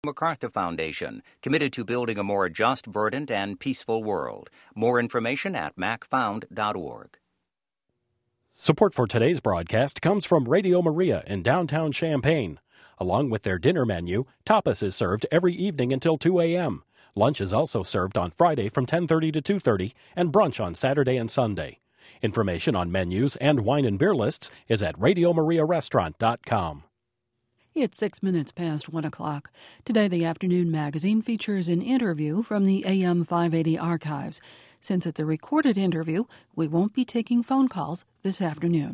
MacArthur Foundation, committed to building a more just, verdant, and peaceful world. More information at macfound.org. Support for today's broadcast comes from Radio Maria in downtown Champaign. Along with their dinner menu, tapas is served every evening until 2 a.m. Lunch is also served on Friday from 10:30 to 2:30 and brunch on Saturday and Sunday. Information on menus and wine and beer lists is at radiomariarestaurant.com. It's 6 minutes past 1 o'clock. Today, the Afternoon Magazine features an interview from the AM 580 archives. Since it's a recorded interview, we won't be taking phone calls this afternoon.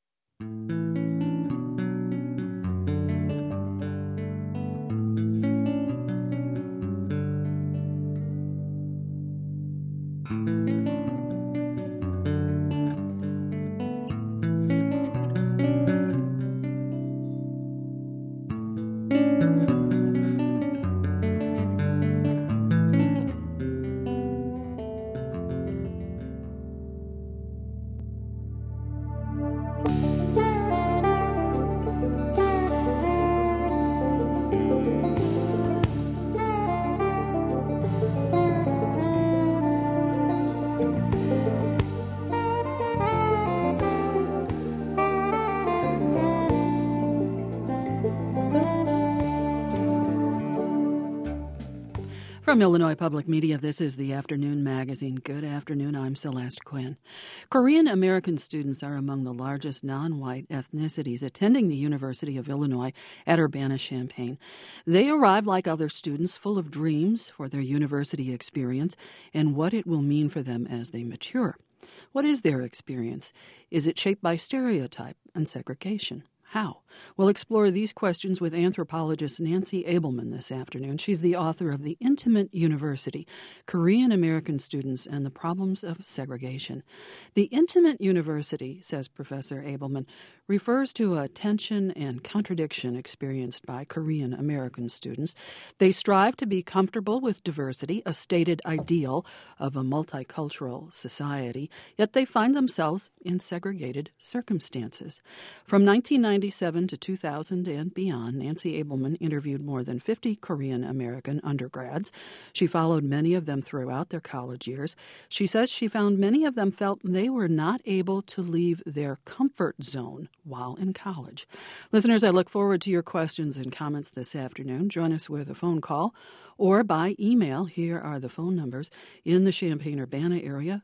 From Illinois Public Media, this is the Afternoon Magazine. Good afternoon, I'm Celeste Quinn. Korean American students are among the largest non-white ethnicities attending the University of Illinois at Urbana-Champaign. They arrive like other students, full of dreams for their university experience and what it will mean for them as they mature. What is their experience? Is it shaped by stereotype and segregation? How? We'll explore these questions with anthropologist Nancy Abelman this afternoon. She's the author of The Intimate University, Korean American Students and the Problems of Segregation. The Intimate University, says Professor Abelman, refers to a tension and contradiction experienced by Korean American students. They strive to be comfortable with diversity, a stated ideal of a multicultural society, yet they find themselves in segregated circumstances. From 1997 to 2000 and beyond, Nancy Abelman interviewed more than 50 Korean American undergrads. She followed many of them throughout their college years. She says she found many of them felt they were not able to leave their comfort zone while in college. Listeners, I look forward to your questions and comments this afternoon. Join us with a phone call or by email. Here are the phone numbers. In the Champaign-Urbana area,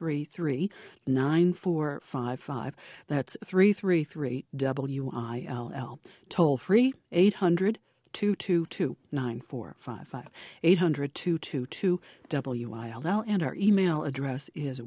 333-9455. That's 333-WILL. Toll free, 800-222-9455. 800-222-WILL. And our email address is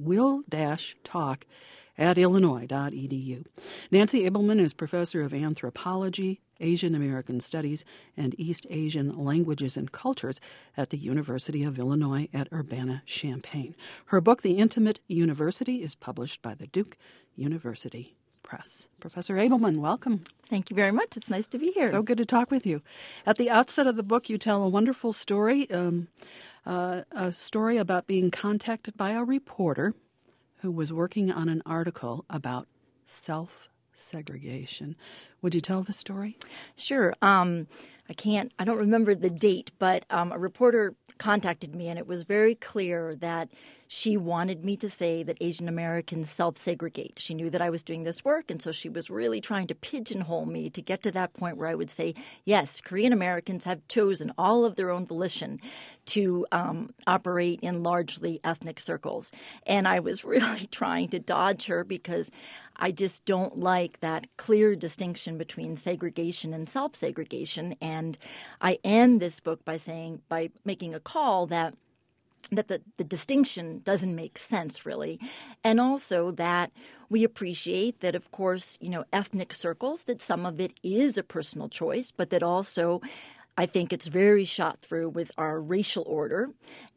will-talk@illinois.edu. Nancy Abelman is professor of anthropology, Asian American Studies, and East Asian Languages and Cultures at the University of Illinois at Urbana-Champaign. Her book, The Intimate University, is published by the Duke University Press. Professor Abelman, welcome. Thank you very much. It's nice to be here. So good to talk with you. At the outset of the book, you tell a wonderful story, a story about being contacted by a reporter who was working on an article about self-segregation. Would you tell the story? Sure. I don't remember the date, but a reporter contacted me, and it was very clear that she wanted me to say that Asian Americans self-segregate. She knew that I was doing this work, and so she was really trying to pigeonhole me to get to that point where I would say, yes, Korean Americans have chosen all of their own volition to operate in largely ethnic circles. And I was really trying to dodge her because I just don't like that clear distinction between segregation and self-segregation. And I end this book by making a call that the distinction doesn't make sense, really, and also that we appreciate that, of course, ethnic circles, that some of it is a personal choice, but that also I think it's very shot through with our racial order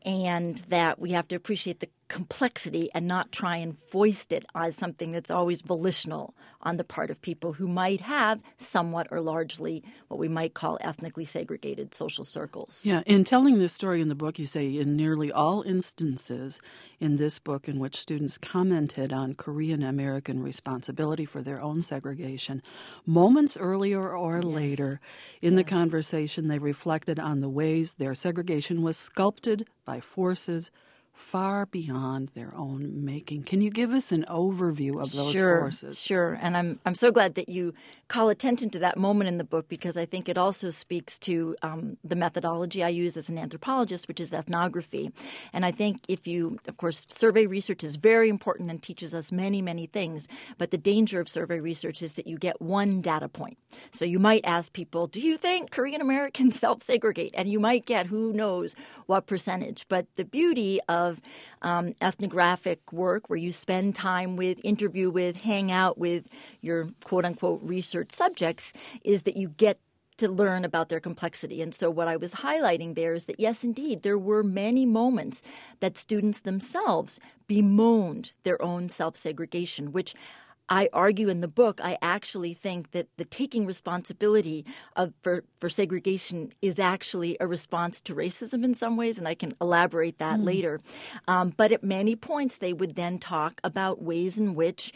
and that we have to appreciate the complexity and not try and foist it as something that's always volitional on the part of people who might have somewhat or largely what we might call ethnically segregated social circles. Yeah, in telling this story in the book, you say in nearly all instances in this book in which students commented on Korean American responsibility for their own segregation, moments earlier or later in the conversation, they reflected on the ways their segregation was sculpted by forces far beyond their own making. Can you give us an overview of those forces? Sure. And I'm so glad that you call attention to that moment in the book, because I think it also speaks to the methodology I use as an anthropologist, which is ethnography. And I think of course, survey research is very important and teaches us many, many things. But the danger of survey research is that you get one data point. So you might ask people, do you think Korean Americans self-segregate? And you might get who knows what percentage. But the beauty of ethnographic work, where you spend time with, interview with, hang out with your quote-unquote research subjects, is that you get to learn about their complexity. And so what I was highlighting there is that, yes, indeed, there were many moments that students themselves bemoaned their own self-segregation, which I argue in the book. I actually think that the taking responsibility for segregation is actually a response to racism in some ways, and I can elaborate that later. But at many points, they would then talk about ways in which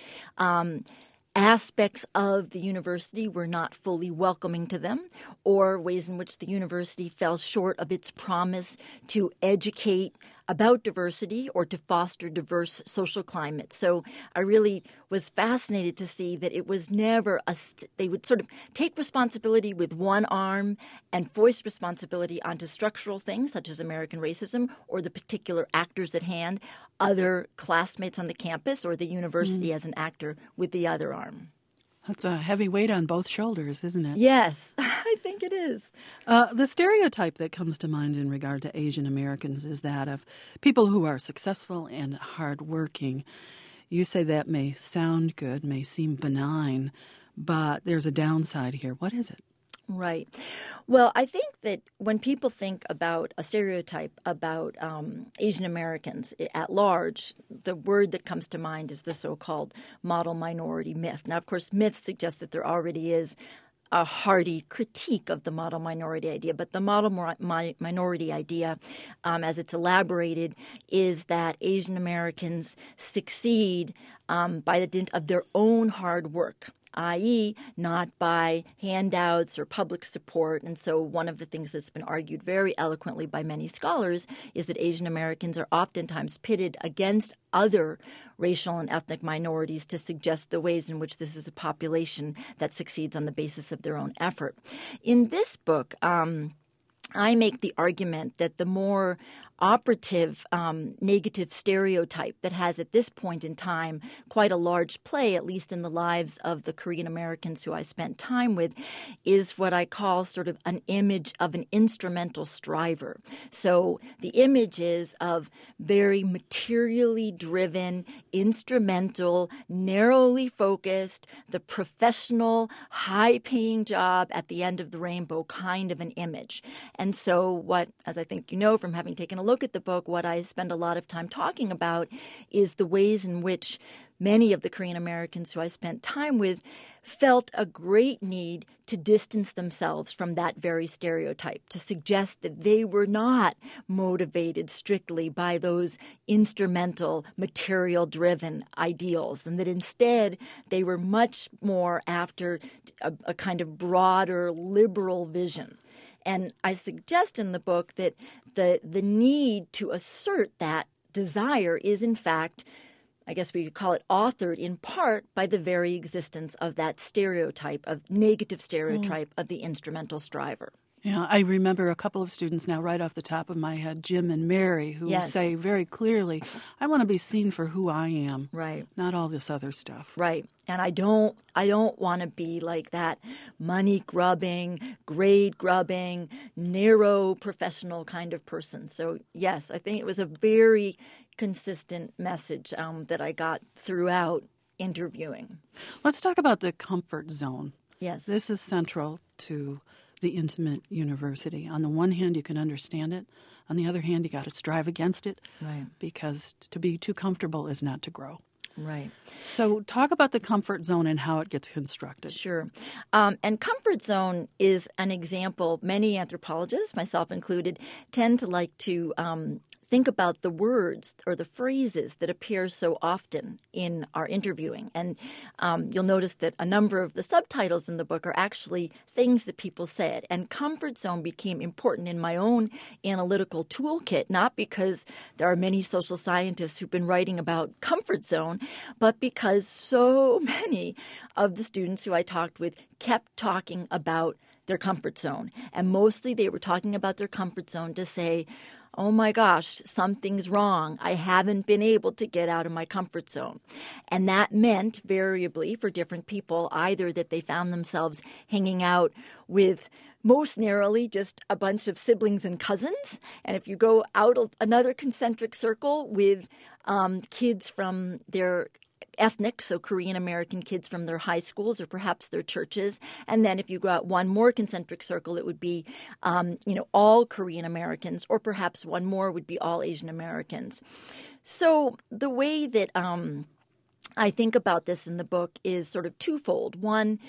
aspects of the university were not fully welcoming to them, or ways in which the university fell short of its promise to educate about diversity or to foster diverse social climate. So I really was fascinated to see that it was never they would sort of take responsibility with one arm and foist responsibility onto structural things such as American racism or the particular actors at hand, other classmates on the campus or the university as an actor with the other arm. That's a heavy weight on both shoulders, isn't it? Yes, I think it is. The stereotype that comes to mind in regard to Asian Americans is that of people who are successful and hardworking. You say that may sound good, may seem benign, but there's a downside here. What is it? Right. Well, I think that when people think about a stereotype about Asian Americans at large, the word that comes to mind is the so-called model minority myth. Now, of course, myth suggests that there already is a hearty critique of the model minority idea. But the model minority idea, as it's elaborated, is that Asian Americans succeed by the dint of their own hard work, i.e., not by handouts or public support. And so one of the things that's been argued very eloquently by many scholars is that Asian Americans are oftentimes pitted against other racial and ethnic minorities to suggest the ways in which this is a population that succeeds on the basis of their own effort. In this book, I make the argument that the more operative negative stereotype that has at this point in time quite a large play, at least in the lives of the Korean Americans who I spent time with, is what I call sort of an image of an instrumental striver. So the image is of very materially driven, instrumental, narrowly focused, the professional, high-paying job at the end of the rainbow kind of an image. And so what, as I think you know from having taken a look at the book, what I spend a lot of time talking about is the ways in which many of the Korean Americans who I spent time with felt a great need to distance themselves from that very stereotype, to suggest that they were not motivated strictly by those instrumental, material-driven ideals, and that instead they were much more after a kind of broader liberal vision. And I suggest in the book that the need to assert that desire is, in fact, I guess we could call it authored in part by the very existence of that stereotype, of negative stereotype of the instrumental striver. Yeah, I remember a couple of students now right off the top of my head, Jim and Mary, who say very clearly, I want to be seen for who I am, right? Not all this other stuff. Right. And I don't want to be like that money grubbing, grade grubbing, narrow professional kind of person. So, yes, I think it was a very consistent message that I got throughout interviewing. Let's talk about the comfort zone. Yes. This is central to the intimate university. On the one hand, you can understand it. On the other hand, you got to strive against it, Right. because to be too comfortable is not to grow. Right. So talk about the comfort zone and how it gets constructed. Sure. And comfort zone is an example. Many anthropologists, myself included, tend to like to think about the words or the phrases that appear so often in our interviewing. And you'll notice that a number of the subtitles in the book are actually things that people said. And comfort zone became important in my own analytical toolkit, not because there are many social scientists who've been writing about comfort zone, but because so many of the students who I talked with kept talking about their comfort zone. And mostly they were talking about their comfort zone to say, oh my gosh, something's wrong. I haven't been able to get out of my comfort zone. And that meant variably for different people either that they found themselves hanging out with most narrowly just a bunch of siblings and cousins. And if you go out another concentric circle with kids from their ethnic, so Korean American kids from their high schools or perhaps their churches. And then if you go out one more concentric circle, it would be, all Korean Americans, or perhaps one more would be all Asian Americans. So the way that I think about this in the book is sort of twofold. One,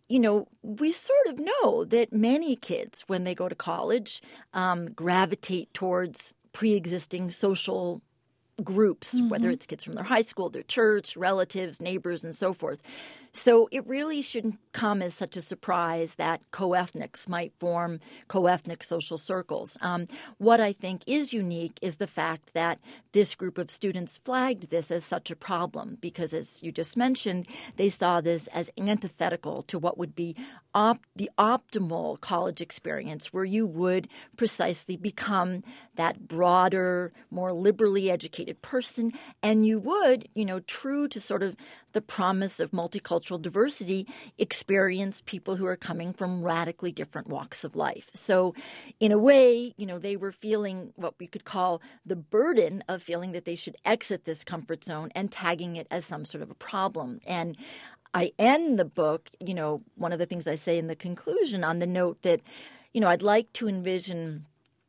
we sort of know that many kids, when they go to college, gravitate towards pre-existing social groups, whether it's kids from their high school, their church, relatives, neighbors, and so forth. So it really shouldn't come as such a surprise that co-ethnics might form co-ethnic social circles. What I think is unique is the fact that this group of students flagged this as such a problem because, as you just mentioned, they saw this as antithetical to what would be the optimal college experience, where you would precisely become that broader, more liberally educated person, and you would, true to sort of the promise of multicultural diversity, experience people who are coming from radically different walks of life. So in a way, they were feeling what we could call the burden of feeling that they should exit this comfort zone and tagging it as some sort of a problem. And I end the book, one of the things I say in the conclusion on the note that, I'd like to envision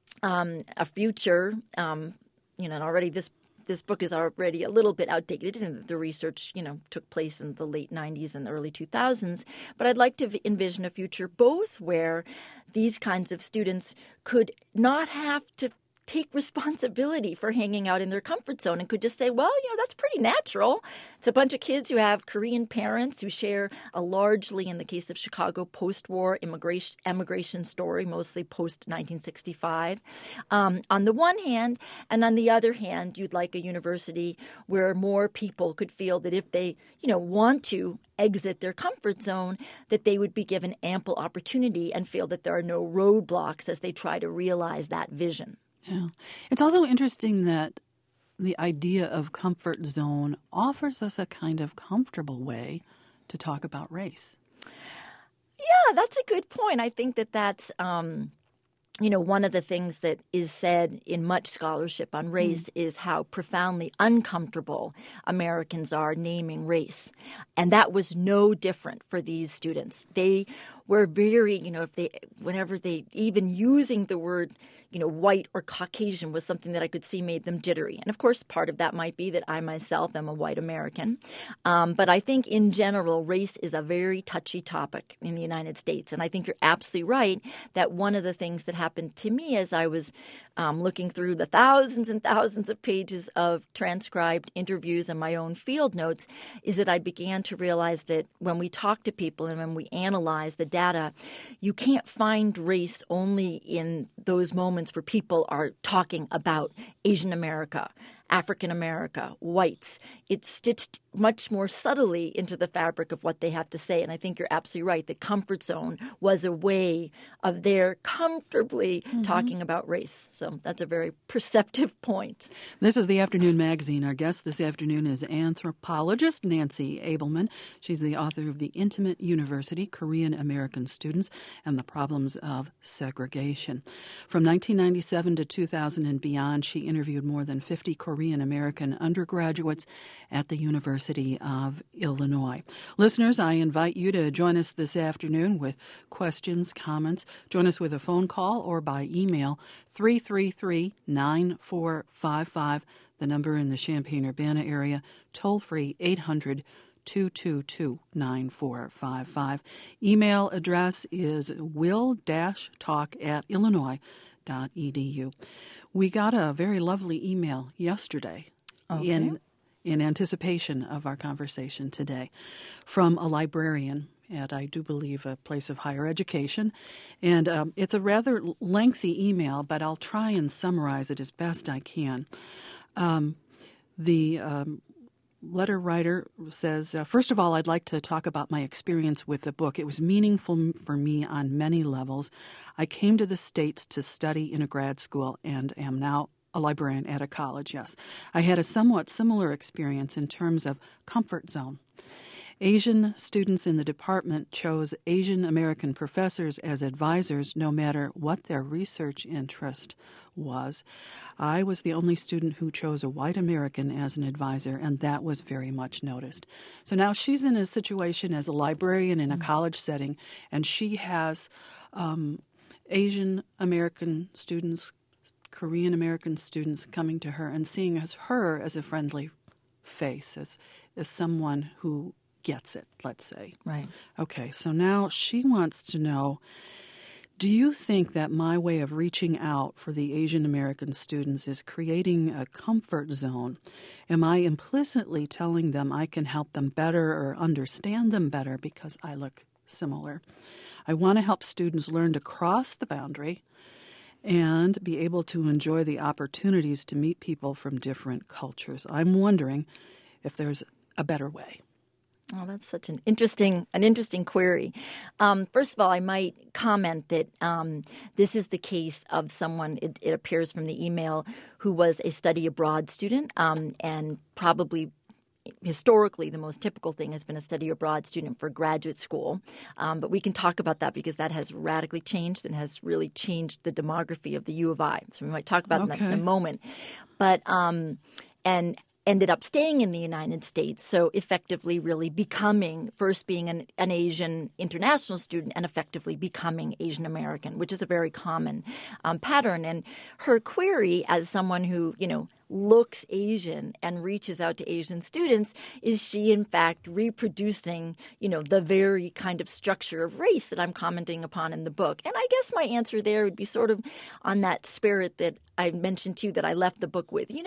a future, and already this book is already a little bit outdated, and the research, took place in the late 90s and the early 2000s. But I'd like to envision a future both where these kinds of students could not have to take responsibility for hanging out in their comfort zone and could just say, well, that's pretty natural. It's a bunch of kids who have Korean parents who share a largely, in the case of Chicago, post-war emigration story, mostly post-1965, on the one hand. And on the other hand, you'd like a university where more people could feel that if they, want to exit their comfort zone, that they would be given ample opportunity and feel that there are no roadblocks as they try to realize that vision. Yeah. It's also interesting that the idea of comfort zone offers us a kind of comfortable way to talk about race. Yeah, that's a good point. I think that's one of the things that is said in much scholarship on race is how profoundly uncomfortable Americans are naming race. And that was no different for these students. They were very, whenever they even using the word, white or Caucasian was something that I could see made them jittery. And of course, part of that might be that I myself am a white American. But I think in general, race is a very touchy topic in the United States. And I think you're absolutely right that one of the things that happened to me as I was looking through the thousands and thousands of pages of transcribed interviews and my own field notes is that I began to realize that when we talk to people and when we analyze the data, you can't find race only in those moments where people are talking about Asian America, African America, whites. It's stitched much more subtly into the fabric of what they have to say. And I think you're absolutely right. The comfort zone was a way of their comfortably talking about race. So that's a very perceptive point. This is the Afternoon Magazine. Our guest this afternoon is anthropologist Nancy Abelman. She's the author of The Intimate University, Korean American Students and the Problems of Segregation. From 1997 to 2000 and beyond, she interviewed more than 50 Korean Korean American undergraduates at the University of Illinois. Listeners, I invite you to join us this afternoon with questions, comments. Join us with a phone call or by email, 333-9455, the number in the Champaign-Urbana area, toll-free 800-222-9455. Email address is will-talk@illinois.edu. We got a very lovely email yesterday in anticipation of our conversation today from a librarian at, I do believe, a place of higher education. And it's a rather lengthy email, but I'll try and summarize it as best I can. The letter writer says, first of all, I'd like to talk about my experience with the book. It was meaningful for me on many levels. I came to the States to study in a grad school and am now a librarian at a college, yes. I had a somewhat similar experience in terms of comfort zone. Asian students in the department chose Asian American professors as advisors no matter what their research interest was. I was the only student who chose a white American as an advisor, and that was very much noticed. So now she's in a situation as a librarian in a college setting, and she has Asian American students, Korean American students coming to her and seeing her as a friendly face, as someone who gets it, let's say. Right. Okay, so now she wants to know, do you think that my way of reaching out for the Asian American students is creating a comfort zone? Am I implicitly telling them I can help them better or understand them better because I look similar? I want to help students learn to cross the boundary and be able to enjoy the opportunities to meet people from different cultures. I'm wondering if there's a better way. Oh, that's such an interesting query. First of all, I might comment that this is the case of someone, it appears from the email, who was a study abroad student, and probably historically the most typical thing has been a study abroad student for graduate school. But we can talk about that because that has radically changed and has really changed the demography of the U of I. So we might talk about that in a moment. But and ended up staying in the United States, so effectively really becoming, first being an Asian international student and effectively becoming Asian American, which is a very common pattern. And her query as someone who, looks Asian and reaches out to Asian students, is she in fact reproducing, the very kind of structure of race that I'm commenting upon in the book? And I guess my answer there would be sort of on that spirit that I mentioned to you that I left the book with.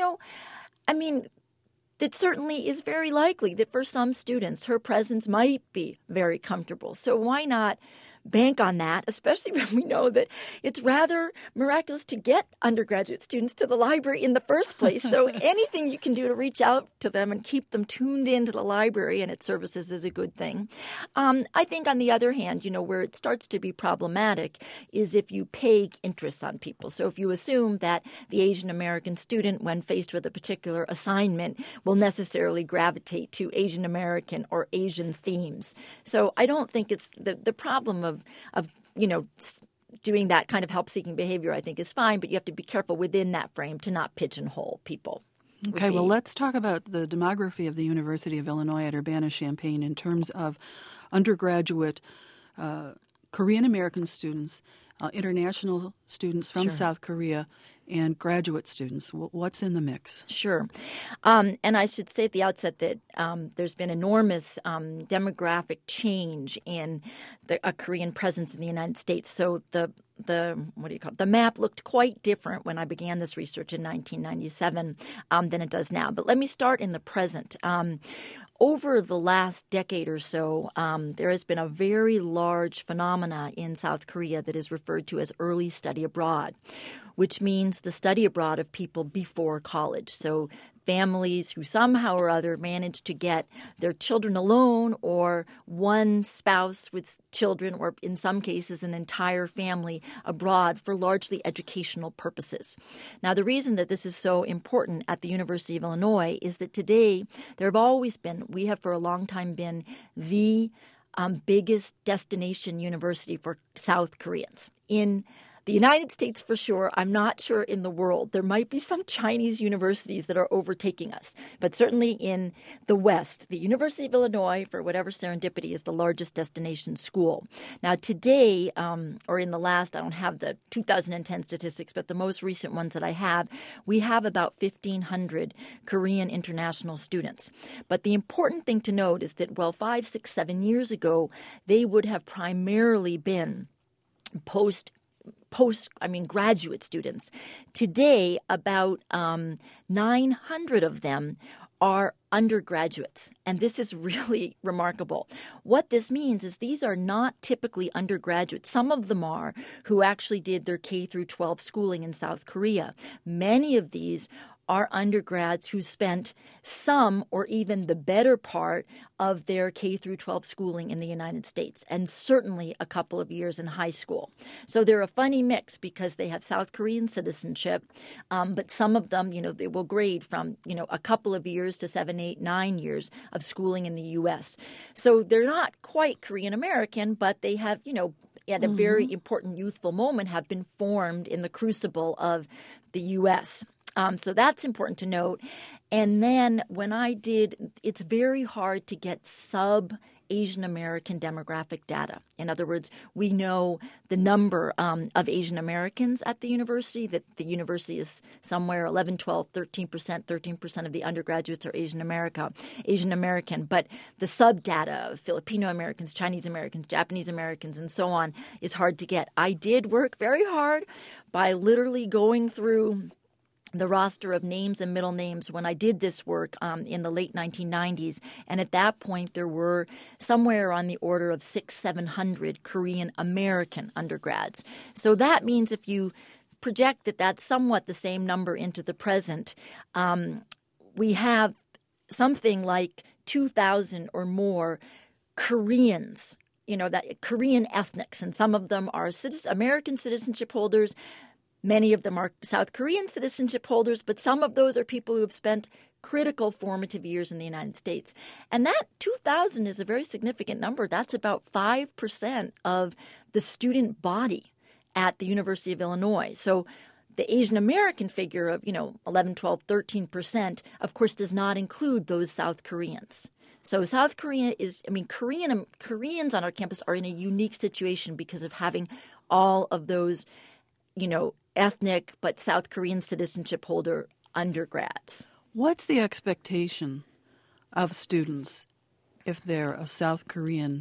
It certainly is very likely that for some students, her presence might be very comfortable. So why not bank on that, especially when we know that it's rather miraculous to get undergraduate students to the library in the first place. So anything you can do to reach out to them and keep them tuned into the library and its services is a good thing. I think on the other hand, where it starts to be problematic is if you peg interests on people. So if you assume that the Asian American student, when faced with a particular assignment, will necessarily gravitate to Asian American or Asian themes. So I don't think it's the problem of doing that kind of help-seeking behavior, I think, is fine, but you have to be careful within that frame to not pigeonhole people. Okay, well, let's talk about the demography of the University of Illinois at Urbana-Champaign in terms of undergraduate Korean-American students, international students from South Korea, and graduate students. What's in the mix? Sure. And I should say at the outset that there's been enormous demographic change in a Korean presence in the United States. So the map looked quite different when I began this research in 1997 than it does now. But let me start in the present. Over the last decade or so, there has been a very large phenomena in South Korea that is referred to as early study abroad, which means the study abroad of people before college. So families who somehow or other managed to get their children alone or one spouse with children or in some cases an entire family abroad for largely educational purposes. Now, the reason that this is so important at the University of Illinois is that today we have for a long time been the biggest destination university for South Koreans. In The United States for sure. I'm not sure in the world. There might be some Chinese universities that are overtaking us. But certainly in the West, the University of Illinois, for whatever serendipity, is the largest destination school. Now today, or in the last, I don't have the 2010 statistics, but the most recent ones that I have, we have about 1,500 Korean international students. But the important thing to note is that, 5, 6, 7 years ago, they would have primarily been graduate students. Today, about 900 of them are undergraduates, and this is really remarkable. What this means is these are not typically undergraduates. Some of them are, who actually did their K through 12 schooling in South Korea. Many of these are undergrads who spent some or even the better part of their K through 12 schooling in the United States, and certainly a couple of years in high school. So they're a funny mix because they have South Korean citizenship, but some of them, they will grade from, a couple of years to 7, 8, 9 years of schooling in the U.S. So they're not quite Korean American, but they have, at a very important youthful moment, have been formed in the crucible of the U.S. So that's important to note. And then it's very hard to get sub-Asian American demographic data. In other words, we know the number of Asian Americans at the university, that the university is somewhere 11, 12, 13% of the undergraduates are Asian American. But the sub-data of Filipino Americans, Chinese Americans, Japanese Americans, and so on is hard to get. I did work very hard by literally going through the roster of names and middle names when I did this work in the late 1990s. And at that point, there were somewhere on the order of 600-700 Korean American undergrads. So that means if you project that that's somewhat the same number into the present, we have something like 2,000 or more Koreans, that Korean ethnics, and some of them are American citizenship holders. Many of them are South Korean citizenship holders, but some of those are people who have spent critical formative years in the United States. And that 2,000 is a very significant number. That's about 5% of the student body at the University of Illinois. So the Asian American figure of, 11, 12, 13%, of course, does not include those South Koreans. So South Korea Koreans on our campus are in a unique situation because of having all of those, ethnic but South Korean citizenship holder undergrads. What's the expectation of students if they're a South Korean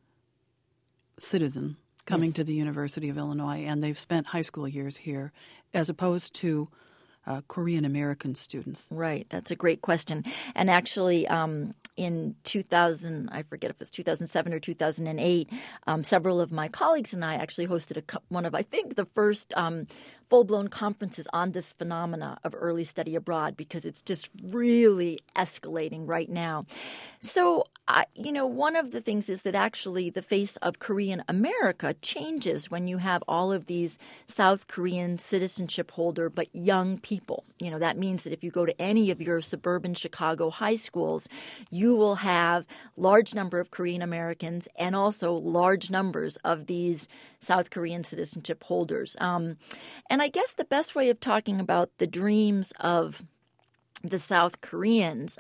citizen coming to the University of Illinois and they've spent high school years here, as opposed to Korean American students? Right. That's a great question. And actually, in 2000, I forget if it was 2007 or 2008, several of my colleagues and I actually hosted one of, I think, the first full-blown conferences on this phenomena of early study abroad, because it's just really escalating right now. So, one of the things is that actually the face of Korean America changes when you have all of these South Korean citizenship holder but young people. That means that if you go to any of your suburban Chicago high schools, you will have large number of Korean Americans and also large numbers of these South Korean citizenship holders. And I guess the best way of talking about the dreams of the South Koreans,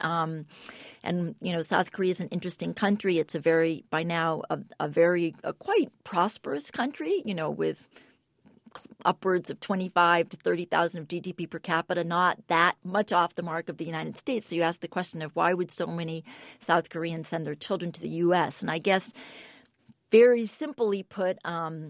South Korea is an interesting country. It's by now a quite prosperous country, with upwards of 25 to 30,000 of GDP per capita, not that much off the mark of the United States. So you ask the question of why would so many South Koreans send their children to the U.S.? And I guess very simply put,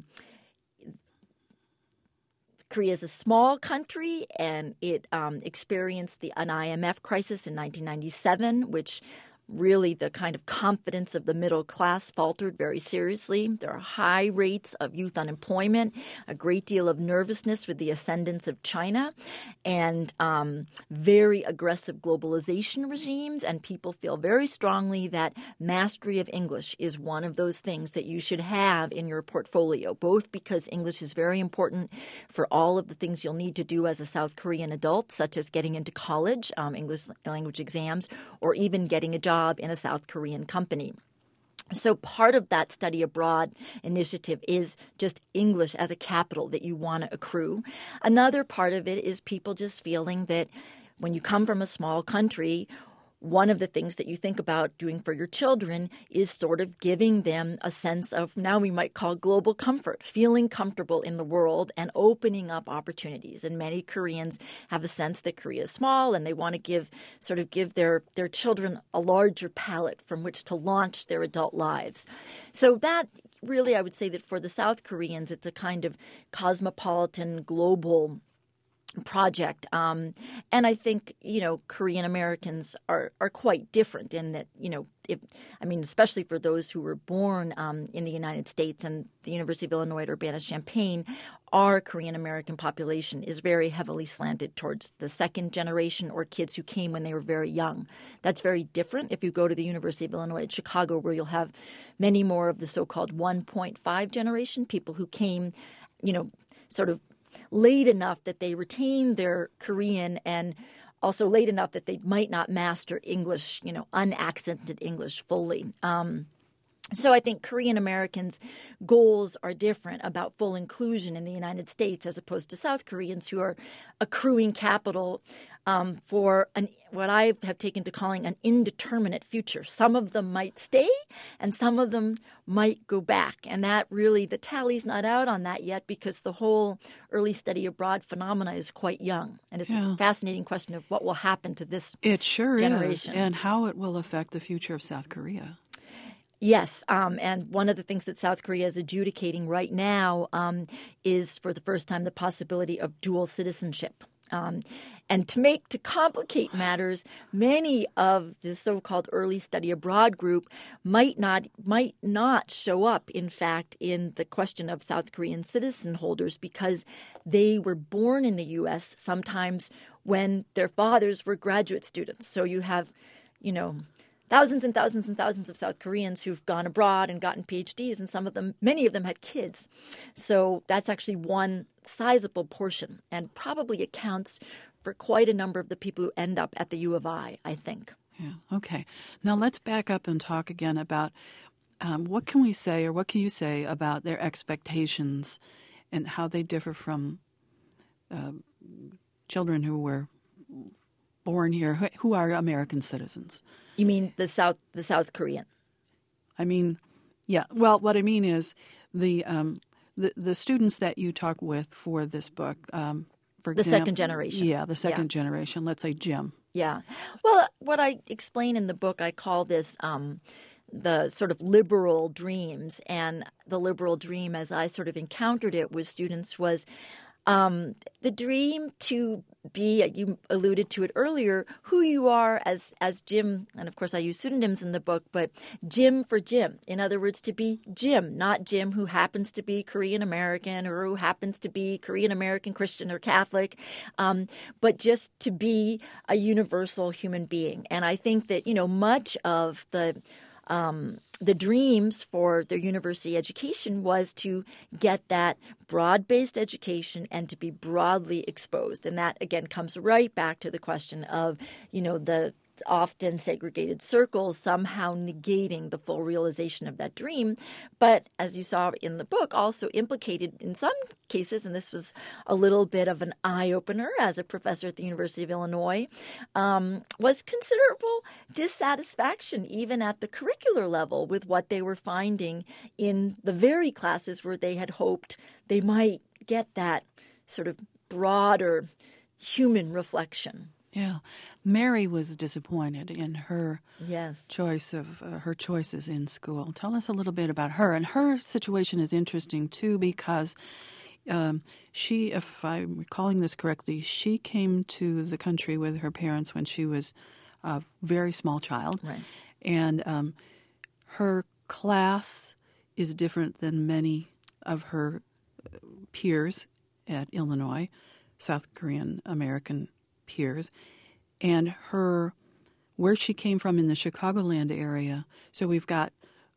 Korea is a small country, and it experienced an IMF crisis in 1997, which really the kind of confidence of the middle class faltered very seriously. There are high rates of youth unemployment, a great deal of nervousness with the ascendance of China, and very aggressive globalization regimes. And people feel very strongly that mastery of English is one of those things that you should have in your portfolio, both because English is very important for all of the things you'll need to do as a South Korean adult, such as getting into college, English language exams, or even getting a job in a South Korean company. So part of that study abroad initiative is just English as a capital that you want to accrue. Another part of it is people just feeling that when you come from a small country, one of the things that you think about doing for your children is sort of giving them a sense of, now we might call global comfort, feeling comfortable in the world and opening up opportunities. And many Koreans have a sense that Korea is small and they want to give their children a larger palette from which to launch their adult lives. So that really, I would say that for the South Koreans, it's a kind of cosmopolitan, global project. And I think, Korean Americans are quite different in that, especially for those who were born in the United States and the University of Illinois at Urbana-Champaign, our Korean American population is very heavily slanted towards the second generation or kids who came when they were very young. That's very different if you go to the University of Illinois at Chicago, where you'll have many more of the so-called 1.5 generation, people who came, sort of late enough that they retain their Korean and also late enough that they might not master English, unaccented English fully. So I think Korean Americans' goals are different about full inclusion in the United States as opposed to South Koreans who are accruing capital for what I have taken to calling an indeterminate future. Some of them might stay and some of them might go back. And that really, the tally's not out on that yet because the whole early study abroad phenomena is quite young. And it's a fascinating question of what will happen to this It sure generation. is, and how it will affect the future of South Korea. Yes, and one of the things that South Korea is adjudicating right now is for the first time the possibility of dual citizenship. And to complicate matters, many of the so-called early study abroad group might not show up, in fact, in the question of South Korean citizen holders because they were born in the U.S. sometimes when their fathers were graduate students. So you have, thousands and thousands and thousands of South Koreans who've gone abroad and gotten PhDs, and many of them had kids. So that's actually one sizable portion and probably accounts for quite a number of the people who end up at the U of I think. Yeah. Okay. Now let's back up and talk again about what can we say or what can you say about their expectations and how they differ from children who were born here, who are American citizens. You mean the South Korean? I mean, yeah. Well, what I mean is the students that you talk with for this book, for example, the second generation. Yeah, the second generation. Let's say Jim. Yeah. Well, what I explain in the book, I call this the sort of liberal dreams. And the liberal dream, as I sort of encountered it with students, was the dream to be, you alluded to it earlier, who you are as Jim, and of course I use pseudonyms in the book, but Jim for Jim. In other words, to be Jim, not Jim who happens to be Korean American or who happens to be Korean American Christian or Catholic, but just to be a universal human being. And I think that, much of the dreams for their university education was to get that broad-based education and to be broadly exposed. And that, again, comes right back to the question of, the often segregated circles somehow negating the full realization of that dream. But as you saw in the book, also implicated in some cases, and this was a little bit of an eye-opener as a professor at the University of Illinois, was considerable dissatisfaction even at the curricular level with what they were finding in the very classes where they had hoped they might get that sort of broader human reflection. Yeah, Mary was disappointed in her choice of her choices in school. Tell us a little bit about her. And her situation is interesting too because she, if I'm recalling this correctly, she came to the country with her parents when she was a very small child, right? And her class is different than many of her peers at Illinois, South Korean American peers, and where she came from in the Chicagoland area. So we've got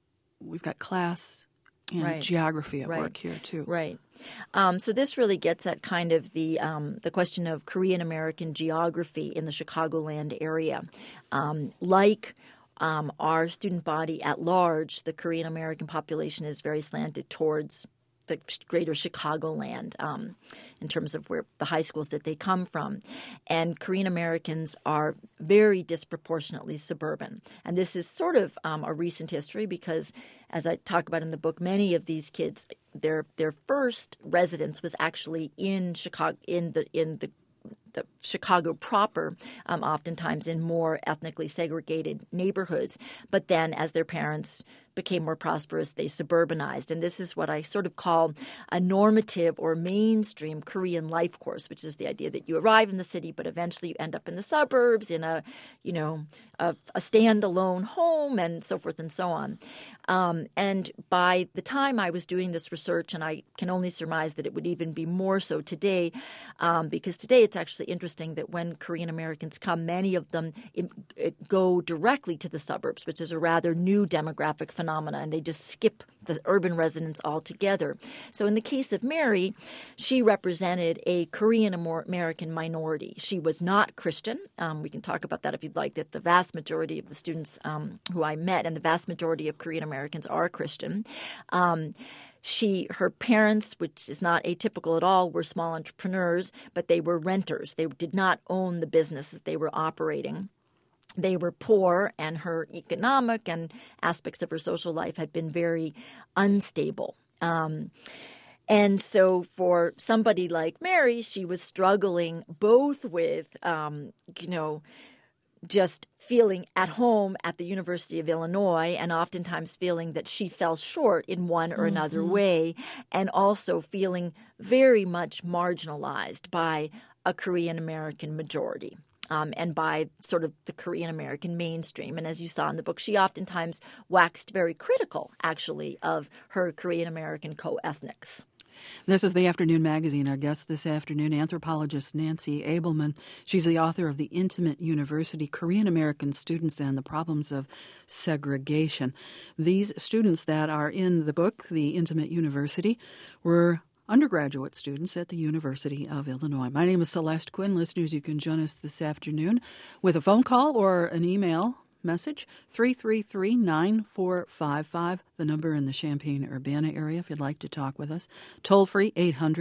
class and geography at work here too. Right. So this really gets at kind of the question of Korean American geography in the Chicagoland area. Like our student body at large, the Korean American population, is very slanted towards the greater Chicagoland in terms of where the high schools that they come from. And Korean Americans are very disproportionately suburban. And this is sort of a recent history because, as I talk about in the book, many of these kids, their first residence was actually in Chicago, in the Chicago proper, oftentimes in more ethnically segregated neighborhoods. But then as their parents became more prosperous, they suburbanized. And this is what I sort of call a normative or mainstream Korean life course, which is the idea that you arrive in the city, but eventually you end up in the suburbs in a standalone home and so forth and so on. And by the time I was doing this research, and I can only surmise that it would even be more so today, because today it's actually interesting that when Korean Americans come, many of them go directly to the suburbs, which is a rather new demographic phenomena, and they just skip the urban residents altogether. So in the case of Mary, she represented a Korean American minority. She was not Christian. We can talk about that if you'd like, that the vast majority of the students who I met and the vast majority of Korean Americans are Christian. Her parents, which is not atypical at all, were small entrepreneurs, but they were renters. They did not own the businesses they were operating. They were poor, and her economic and aspects of her social life had been very unstable. And so for somebody like Mary, she was struggling both with, just feeling at home at the University of Illinois and oftentimes feeling that she fell short in one or another way, and also feeling very much marginalized by a Korean American majority. And by sort of the Korean American mainstream. And as you saw in the book, she oftentimes waxed very critical, actually, of her Korean American co-ethnics. This is the Afternoon Magazine. Our guest this afternoon, anthropologist Nancy Abelman. She's the author of The Intimate University, Korean American Students and the Problems of Segregation. These students that are in the book, The Intimate University, were undergraduate students at the University of Illinois. My name is Celeste Quinn. Listeners, you can join us this afternoon with a phone call or an email message, 333-9455, the number in the Champaign-Urbana area if you'd like to talk with us. Toll-free,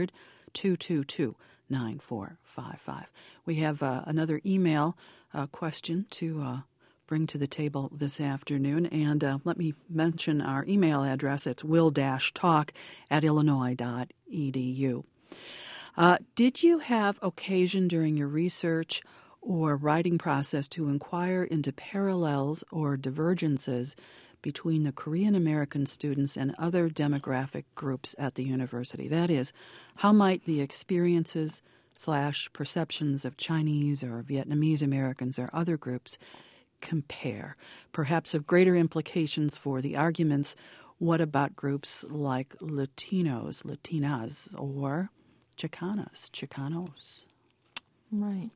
800-222-9455. We have another email question to bring to the table this afternoon. And let me mention our email address. It's will-talk@illinois.edu. Did you have occasion during your research or writing process to inquire into parallels or divergences between the Korean American students and other demographic groups at the university? That is, how might the experiences / perceptions of Chinese or Vietnamese Americans or other groups compare, perhaps of greater implications for the arguments? What about groups like Latinos, Latinas, or Chicanas, Chicanos? Right.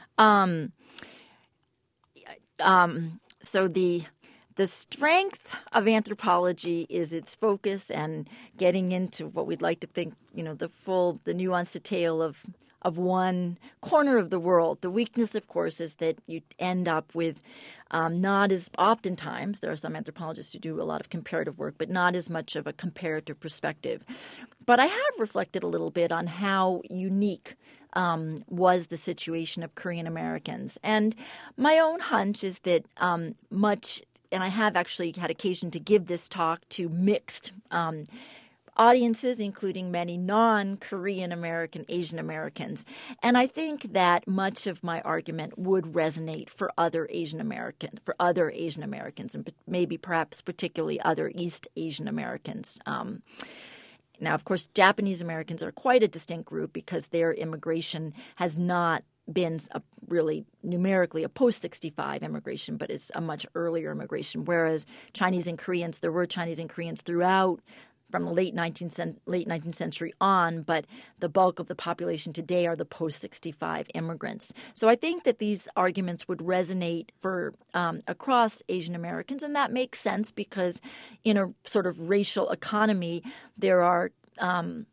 So the strength of anthropology is its focus and getting into what we'd like to think, the nuanced detail of one corner of the world. The weakness, of course, is that you end up with not as oftentimes, there are some anthropologists who do a lot of comparative work, but not as much of a comparative perspective. But I have reflected a little bit on how unique was the situation of Korean Americans. And my own hunch is that and I have actually had occasion to give this talk to mixed audiences, including many non-Korean American Asian Americans. And I think that much of my argument would resonate for other Asian Americans, and maybe perhaps particularly other East Asian Americans. Now, of course, Japanese Americans are quite a distinct group because their immigration has not been really numerically a post-65 immigration, but is a much earlier immigration, whereas Chinese and Koreans, there were Chinese and Koreans throughout from the late 19th century on, but the bulk of the population today are the post-65 immigrants. So I think that these arguments would resonate for across Asian Americans, and that makes sense because in a sort of racial economy, there are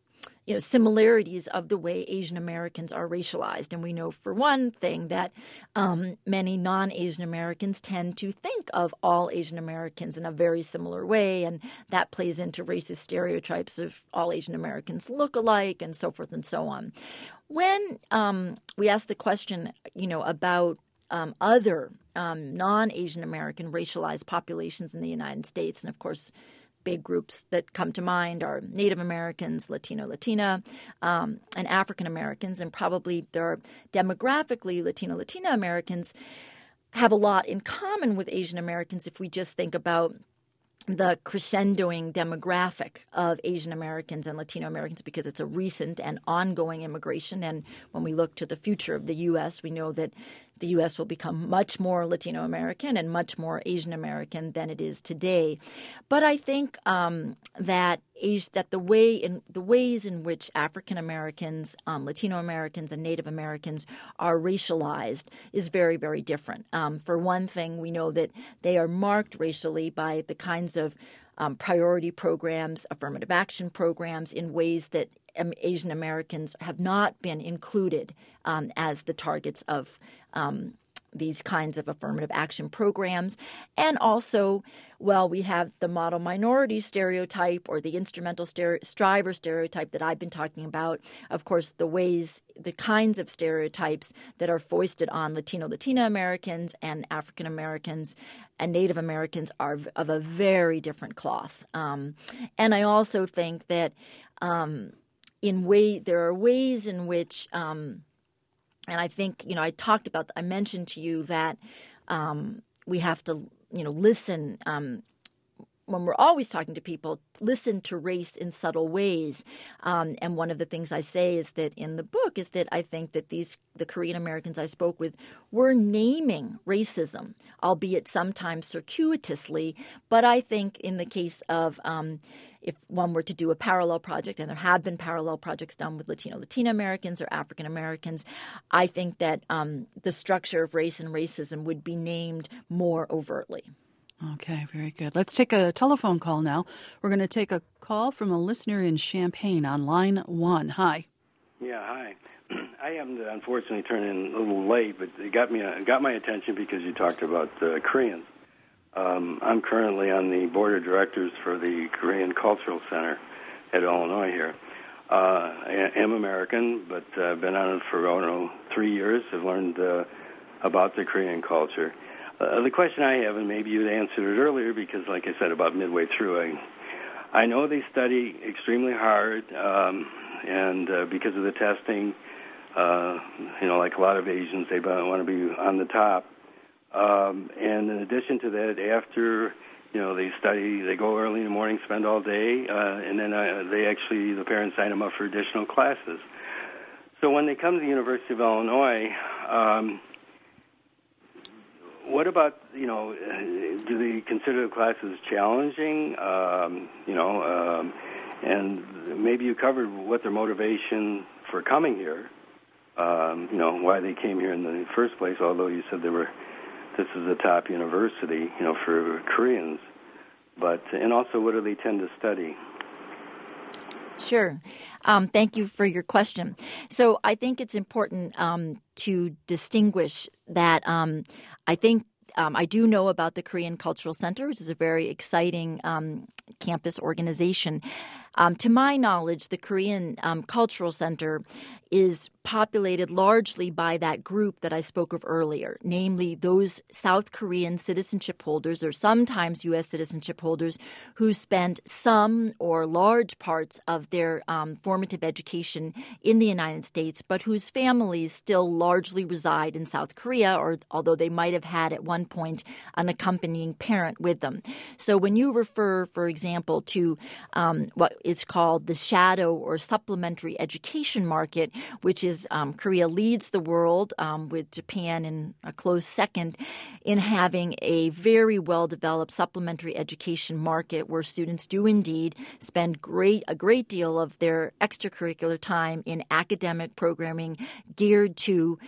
similarities of the way Asian Americans are racialized. And we know, for one thing, that many non-Asian Americans tend to think of all Asian Americans in a very similar way, and that plays into racist stereotypes of all Asian Americans look alike and so forth and so on. When we ask the question, about other non-Asian American racialized populations in the United States, and of course big groups that come to mind are Native Americans, Latina, and African Americans, and probably there are demographically Latina Americans have a lot in common with Asian Americans if we just think about the crescendoing demographic of Asian Americans and Latino Americans, because it's a recent and ongoing immigration. And when we look to the future of the U.S., we know that the U.S. will become much more Latino American and much more Asian American than it is today. But I think that the ways in which African Americans, Latino Americans, and Native Americans are racialized is very, very different. For one thing, we know that they are marked racially by the kinds of priority programs, affirmative action programs, in ways that Asian Americans have not been included as the targets of these kinds of affirmative action programs. And also, we have the model minority stereotype or the instrumental striver stereotype that I've been talking about. Of course, the kinds of stereotypes that are foisted on Latina Americans and African Americans and Native Americans are of a very different cloth. And I also think that there are ways in which and I think, I mentioned to you that we have to, listen when we're always talking to people, listen to race in subtle ways. And one of the things I say is that in the book is that I think that the Korean Americans I spoke with were naming racism, albeit sometimes circuitously. But I think in the case of if one were to do a parallel project, and there have been parallel projects done with Latina Americans or African Americans, I think that the structure of race and racism would be named more overtly. Okay, very good. Let's take a telephone call now. We're going to take a call from a listener in Champaign on line 1. Hi. Yeah, hi. I happened to unfortunately turn in a little late, but it got my attention because you talked about Koreans. I'm currently on the board of directors for the Korean Cultural Center at Illinois here. I am American, but I've been on it for, 3 years. I've learned about the Korean culture. The question I have, and maybe you'd answered it earlier because, like I said, about midway through, I know they study extremely hard, and because of the testing, like a lot of Asians, they want to be on the top. And in addition to that, after they study, they go early in the morning, spend all day, and then the parents sign them up for additional classes. So when they come to the University of Illinois, what about, do they consider the classes challenging? And maybe you covered what their motivation for coming here, why they came here in the first place, although you said this is a top university, for Koreans. And also, what do they tend to study? Sure. Thank you for your question. So I think it's important to distinguish that I think I do know about the Korean Cultural Center, which is a very exciting campus organization. To my knowledge, the Korean Cultural Center is populated largely by that group that I spoke of earlier, namely those South Korean citizenship holders or sometimes U.S. citizenship holders who spent some or large parts of their formative education in the United States, but whose families still largely reside in South Korea, or although they might have had at one point an accompanying parent with them. So when you refer, for example, to what is called the shadow or supplementary education market, which is Korea leads the world with Japan in a close second in having a very well-developed supplementary education market where students do indeed spend a great deal of their extracurricular time in academic programming geared to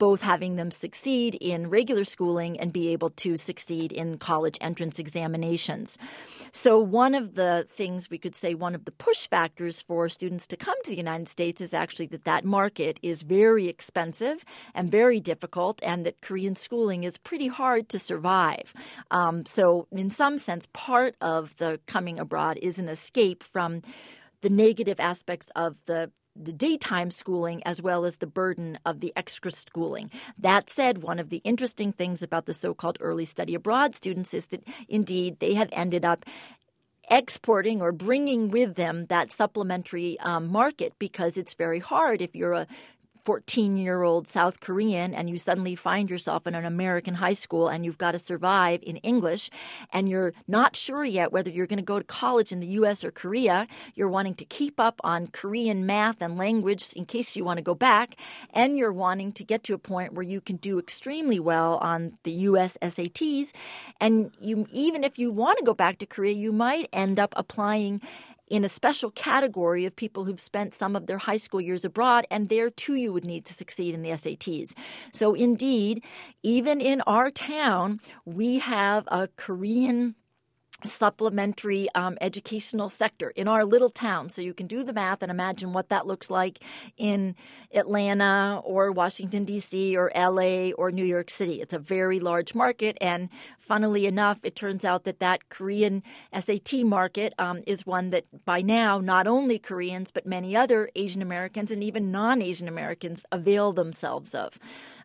both having them succeed in regular schooling and be able to succeed in college entrance examinations. So one of the things we could say, one of the push factors for students to come to the United States is actually that market is very expensive and very difficult, and that Korean schooling is pretty hard to survive. So in some sense, part of the coming abroad is an escape from the negative aspects of the daytime schooling as well as the burden of the extra schooling. That said, one of the interesting things about the so-called early study abroad students is that indeed they have ended up exporting or bringing with them that supplementary market, because it's very hard if you're a 14-year-old South Korean and you suddenly find yourself in an American high school and you've got to survive in English and you're not sure yet whether you're going to go to college in the U.S. or Korea. You're wanting to keep up on Korean math and language in case you want to go back, and you're wanting to get to a point where you can do extremely well on the U.S. SATs. And even if you want to go back to Korea, you might end up applying in a special category of people who've spent some of their high school years abroad, and there too you would need to succeed in the SATs. So indeed, even in our town, we have a Korean supplementary educational sector in our little town. So you can do the math and imagine what that looks like in Atlanta or Washington, D.C. or L.A. or New York City. It's a very large market. And funnily enough, it turns out that Korean SAT market is one that by now not only Koreans but many other Asian Americans and even non-Asian Americans avail themselves of.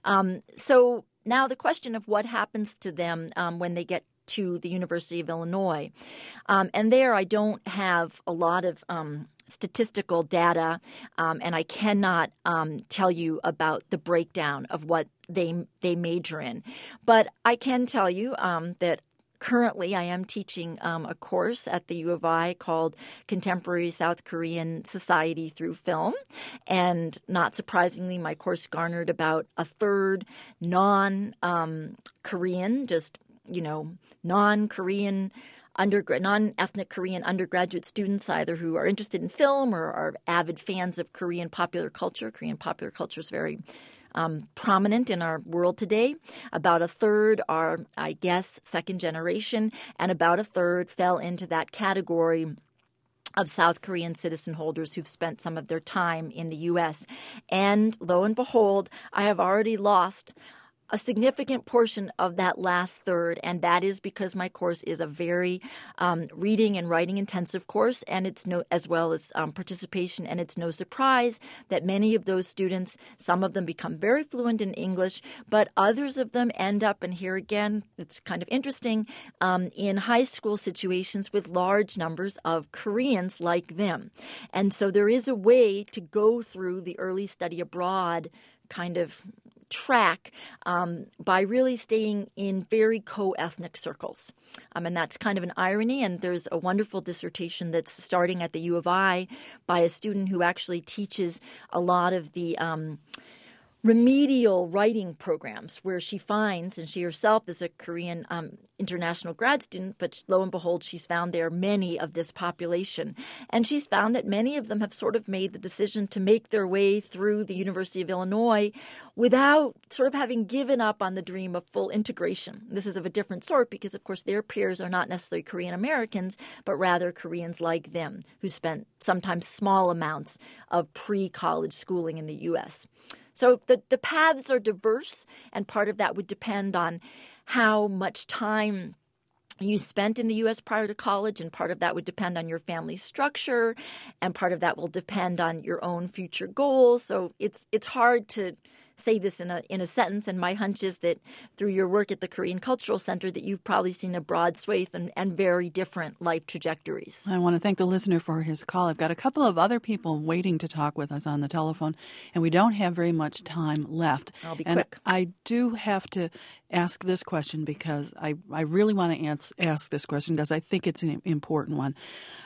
So now the question of what happens to them when they get to the University of Illinois. And there I don't have a lot of statistical data, and I cannot tell you about the breakdown of what they major in. But I can tell you that currently I am teaching a course at the U of I called Contemporary South Korean Society Through Film. And not surprisingly, my course garnered about a third non-Korean, non-Korean non-ethnic Korean undergraduate students, either who are interested in film or are avid fans of Korean popular culture. Korean popular culture is very prominent in our world today. About a third are, I guess, second generation, and about a third fell into that category of South Korean citizen holders who've spent some of their time in the U.S. And lo and behold, I have already lost a significant portion of that last third, and that is because my course is a very reading and writing intensive course, and it's as well as participation. And it's no surprise that many of those students, some of them become very fluent in English, but others of them end up, and here again, it's kind of interesting, in high school situations with large numbers of Koreans like them. And so there is a way to go through the early study abroad kind of track by really staying in very co-ethnic circles. And that's kind of an irony. And there's a wonderful dissertation that's starting at the U of I by a student who actually teaches a lot of the remedial writing programs, where she finds, and she herself is a Korean international grad student, but lo and behold, she's found there many of this population. And she's found that many of them have sort of made the decision to make their way through the University of Illinois without sort of having given up on the dream of full integration. This is of a different sort because, of course, their peers are not necessarily Korean Americans, but rather Koreans like them who spent sometimes small amounts of pre-college schooling in the U.S. So the paths are diverse, and part of that would depend on how much time you spent in the U.S. prior to college, and part of that would depend on your family structure, and part of that will depend on your own future goals. So it's hard to say this in a sentence, and my hunch is that through your work at the Korean Cultural Center that you've probably seen a broad swathe and very different life trajectories. I want to thank the listener for his call. I've got a couple of other people waiting to talk with us on the telephone, and we don't have very much time left. I'll be and quick. I do have to ask this question because I really want to ask this question because I think it's an important one.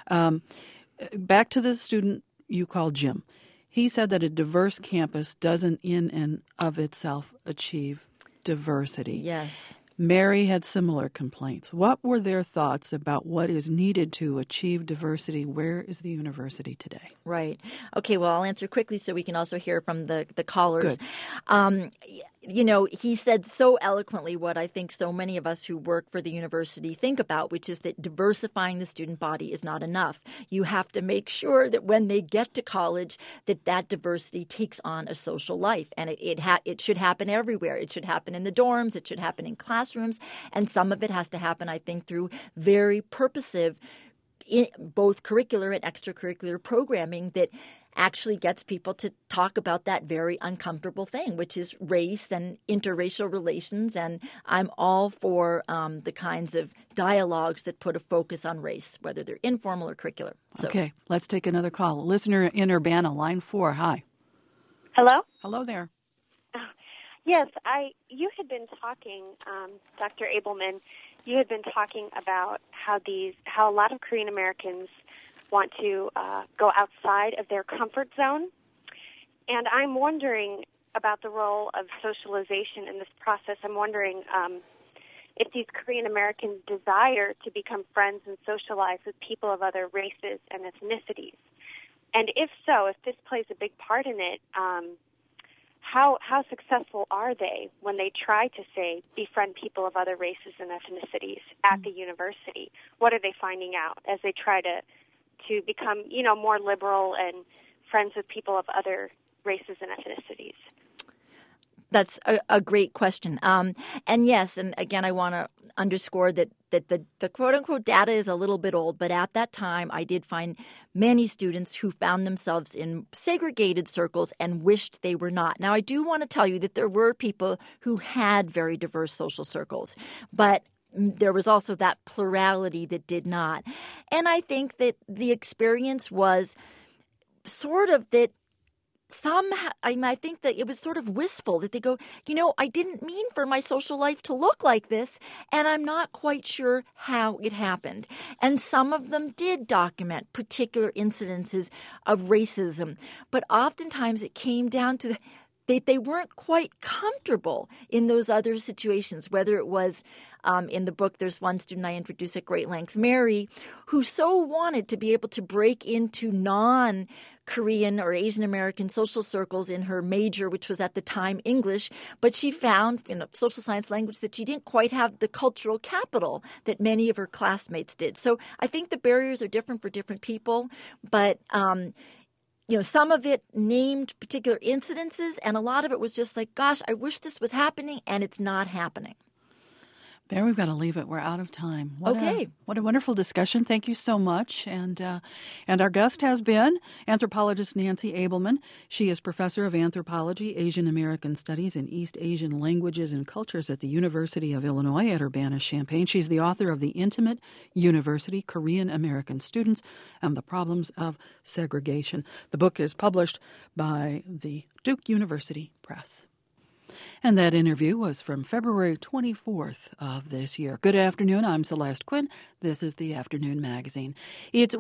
Back to the student you call Jim. He said that a diverse campus doesn't in and of itself achieve diversity. Yes. Mary had similar complaints. What were their thoughts about what is needed to achieve diversity? Where is the university today? Right. Okay, well, I'll answer quickly so we can also hear from the callers. Good. he said so eloquently what I think so many of us who work for the university think about, which is that diversifying the student body is not enough. You have to make sure that when they get to college, that diversity takes on a social life. And it should happen everywhere. It should happen in the dorms. It should happen in classrooms. And some of it has to happen, I think, through very purposive both curricular and extracurricular programming that actually gets people to talk about that very uncomfortable thing, which is race and interracial relations. And I'm all for the kinds of dialogues that put a focus on race, whether they're informal or curricular. So. Okay, let's take another call. Listener in Urbana, line 4. Hi. Hello? Hello there. Yes, you had been talking, Dr. Abelman, you had been talking about how a lot of Korean Americans want to go outside of their comfort zone. And I'm wondering about the role of socialization in this process. I'm wondering if these Korean Americans desire to become friends and socialize with people of other races and ethnicities. And if so, if this plays a big part in it, how successful are they when they try to, say, befriend people of other races and ethnicities at the university? What are they finding out as they try to become, more liberal and friends with people of other races and ethnicities? That's a great question. And yes, and again, I want to underscore that the quote-unquote data is a little bit old, but at that time, I did find many students who found themselves in segregated circles and wished they were not. Now, I do want to tell you that there were people who had very diverse social circles, but there was also that plurality that did not. And I think that the experience was sort of that I think that it was sort of wistful that they go, I didn't mean for my social life to look like this, and I'm not quite sure how it happened. And some of them did document particular incidences of racism, but oftentimes it came down to they weren't quite comfortable in those other situations, whether it was in the book, there's one student I introduce at great length, Mary, who so wanted to be able to break into non-Korean or Asian American social circles in her major, which was at the time English, but she found in a social science language that she didn't quite have the cultural capital that many of her classmates did. So I think the barriers are different for different people, but some of it named particular incidences, and a lot of it was just like, gosh, I wish this was happening, and it's not happening. There, we've got to leave it. We're out of time. What a wonderful discussion. Thank you so much. And our guest has been anthropologist Nancy Abelman. She is professor of anthropology, Asian American Studies, and East Asian Languages and Cultures at the University of Illinois at Urbana-Champaign. She's the author of The Intimate University, Korean American Students and the Problems of Segregation. The book is published by the Duke University Press. And that interview was from February 24th of this year. Good afternoon. I'm Celeste Quinn. This is the Afternoon Magazine. It's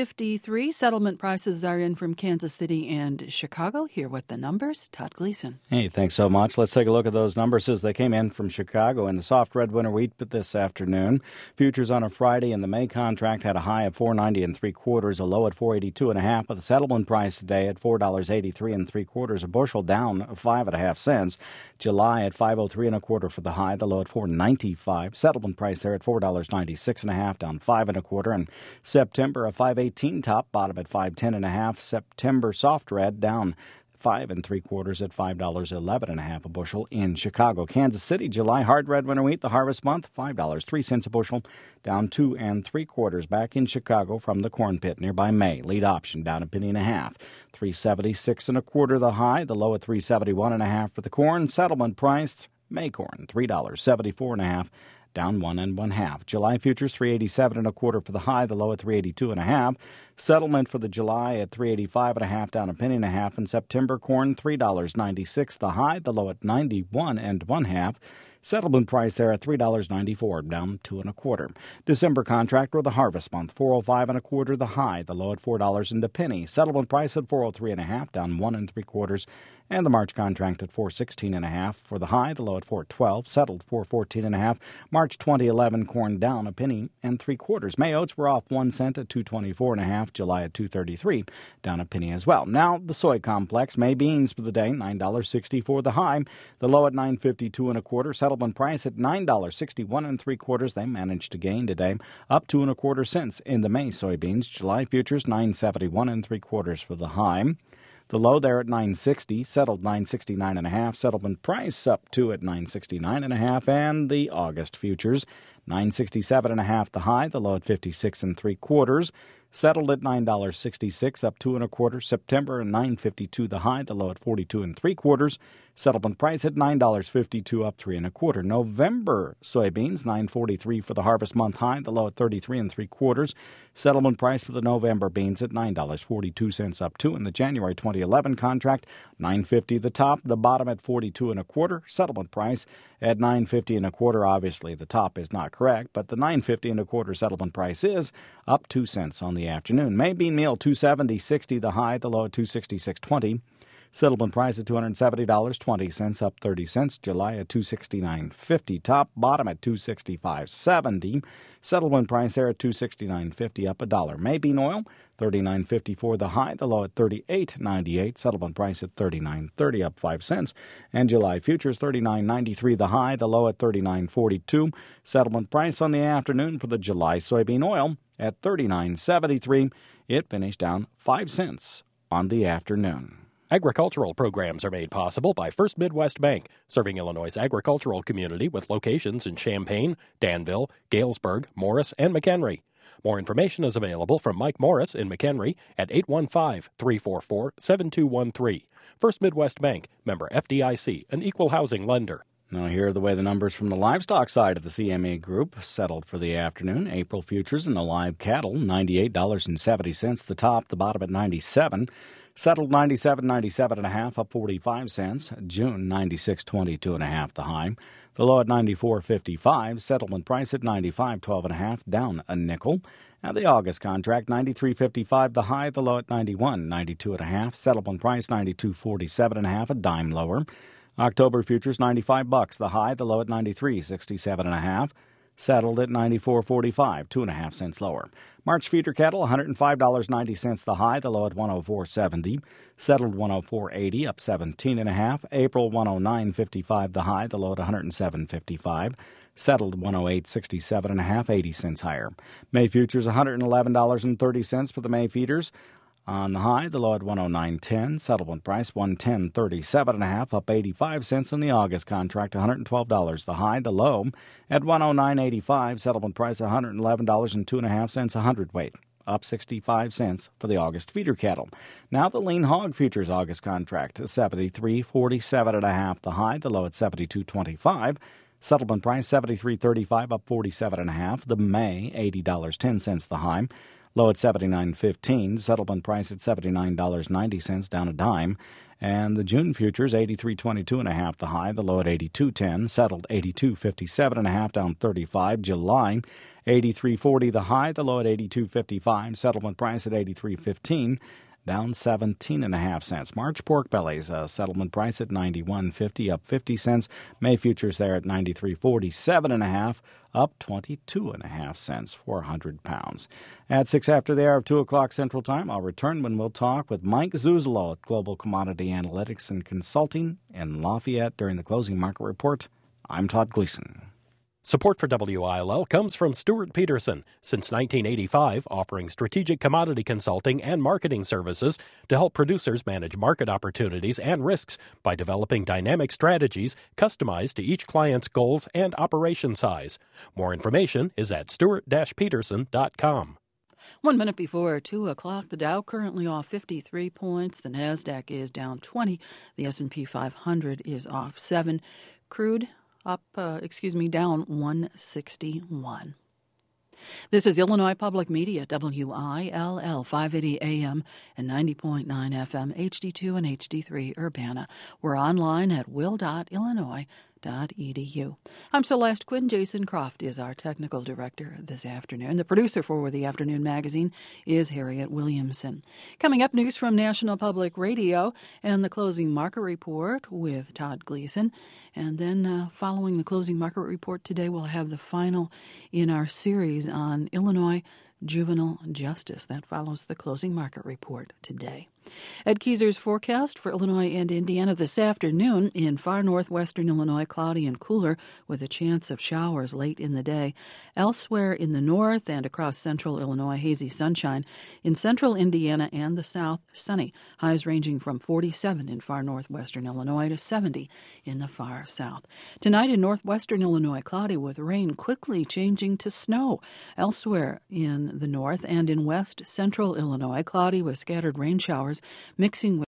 1:53. Settlement prices are in from Kansas City and Chicago. Here with the numbers, Todd Gleason. Hey, thanks so much. Let's take a look at those numbers as they came in from Chicago in the soft red winter wheat this afternoon. Futures on a Friday in the May contract had a high of $4.90 3/4, a low at $4.82 1/2. But the settlement price today at $4.83 3/4 a bushel, down 5.5 cents. July at $5.03 1/4 for the high, the low at $4.95. Settlement price there at $4.96 1/2, down 5 1/4. And September a $5.18 top, bottom at $5.10 1/2. September soft red down 5 3/4 at $5.11 1/2 a bushel in Chicago. Kansas City, July hard red winter wheat, the harvest month, $5.03 a bushel, down 2 3/4. Back in Chicago from the corn pit nearby May. Lead option down $1.50 1/2. $3.76 1/4 the high, the low at $3.71 1/2 for the corn. Settlement price, May corn, $3.74 1/2. Down 1 1/2. July futures $3.87 1/4 for the high, the low at $3.82 1/2. Settlement for the July at $3.85 1/2, down $0.01 1/2. And September corn $3.96 the high, the low at $91 1/2. Settlement price there at $3.94, down 2 1/4. December contract or the harvest month, $4.05 1/4 the high, the low at $4 and a penny. Settlement price at $4.03 1/2, down 1 3/4 And the March contract at 416.5 for the high, the low at 412, settled 414.5. March 2011 corn down a penny and 3/4. May oats were off 1 cent at 224.5. July at 233, down a penny as well. Now the soy complex, May beans for the day, $9.60 for the high, the low at 9.52 1/4. Settlement price at $9.61 3/4. They managed to gain today, up 2 1/4 cents in the May soybeans. July futures 9.71 3/4 for the high. The low there at 9.60, settled 9.69.5. Settlement price up 2 at 9.69.5. And the August futures 9.67.5 the high, the low at 56 3/4. Settled at $9.66, up 2 1/4. September at 9.52 the high, the low at 42 3/4. Settlement price at $9.52, up 3 1/4. November soybeans 9.43 for the harvest month high, the low at 33 3/4. Settlement price for the November beans at $9.42, up 2. In the January 2011 contract, $9.50 the top, the bottom at 42 1/4. Settlement price at $9.50 1/4. Obviously, the top is not correct, but the $9.50 1/4 settlement price is up 2 cents on the afternoon. May bean meal $270.60 the high, the low at $266.20. Settlement price at $270.20, up 30 cents. July at $269.50 top, bottom at $265.70. Settlement price there at $269.50, up $1. May bean oil $39.50 for the high, the low at $38.98. Settlement price at $39.30, up 5 cents. And July futures $39.93 the high, the low at $39.42. Settlement price on the afternoon for the July soybean oil at $39.73. It finished down 5 cents on the afternoon. Agricultural programs are made possible by First Midwest Bank, serving Illinois' agricultural community with locations in Champaign, Danville, Galesburg, Morris, and McHenry. More information is available from Mike Morris in McHenry at 815-344-7213. First Midwest Bank, member FDIC, an equal housing lender. Now here are the way the numbers from the livestock side of the CME Group settled for the afternoon. April futures in the live cattle, $98.70 the top, the bottom at 97. Settled 97.5, up 45 cents. June 96.22.5 the high. The low at 94.55. Settlement price at 95.12.5, down a nickel. And the August contract 93.55 the high, the low at 91.92.5. Settlement price 92.47.5, a dime lower. October futures $95 the high, the low at 93.67.5. Settled at 94.45, 2.5 cents lower. March feeder cattle, $105.90 the high, the low at 104.70. Settled 104.80, up 17.5. April 109.55 the high, the low at 107.55. Settled 108.67.5, 80 cents higher. May futures $111.30 for the May feeders. On the high, the low at 109.10. Settlement price 110.37.5, up 85 cents. In the August contract, $112 the high, the low at 109.85. Settlement price $111.02.5, a hundredweight, up 65 cents for the August feeder cattle. Now the lean hog futures August contract, 73.47.5 the high, the low at 72.25. Settlement price $73.35, up 47.5. The May $80.10 the high. Low at $79.15, settlement price at $79.90, down a dime. And the June futures, $83.22.5 the high, the low at $82.10, settled $82.57.5, down 35. July, $83.40 the high, the low at $82.55, settlement price at $83.15, down 17.5 cents. March pork bellies, settlement price at $91.50, up 50 cents. May futures there at $93.47.5, up 22.5 cents for 100 pounds. At 6 after the hour of 2 o'clock Central Time, I'll return when we'll talk with Mike Zuzolo at Global Commodity Analytics and Consulting in Lafayette during the closing market report. I'm Todd Gleason. Support for WILL comes from Stuart Peterson, since 1985, offering strategic commodity consulting and marketing services to help producers manage market opportunities and risks by developing dynamic strategies customized to each client's goals and operation size. More information is at stuart-peterson.com. 1 minute before 2 o'clock, the Dow currently off 53 points. The NASDAQ is down 20. The S&P 500 is off 7. Crude down 161. This is Illinois Public Media, WILL 580 AM and 90.9 FM, HD2 and HD3 Urbana. We're online at will.illinois.edu. I'm Celeste Quinn. Jason Croft is our technical director this afternoon. The producer for the Afternoon Magazine is Harriet Williamson. Coming up, news from National Public Radio and the closing market report with Todd Gleason. And then following the closing market report today, we'll have the final in our series on Illinois juvenile justice. That follows the closing market report today. Ed Keyser's forecast for Illinois and Indiana this afternoon: in far northwestern Illinois, cloudy and cooler with a chance of showers late in the day. Elsewhere in the north and across central Illinois, hazy sunshine. In central Indiana and the south, sunny. Highs ranging from 47 in far northwestern Illinois to 70 in the far south. Tonight in northwestern Illinois, cloudy with rain quickly changing to snow. Elsewhere in the north and in west central Illinois, cloudy with scattered rain showers mixing with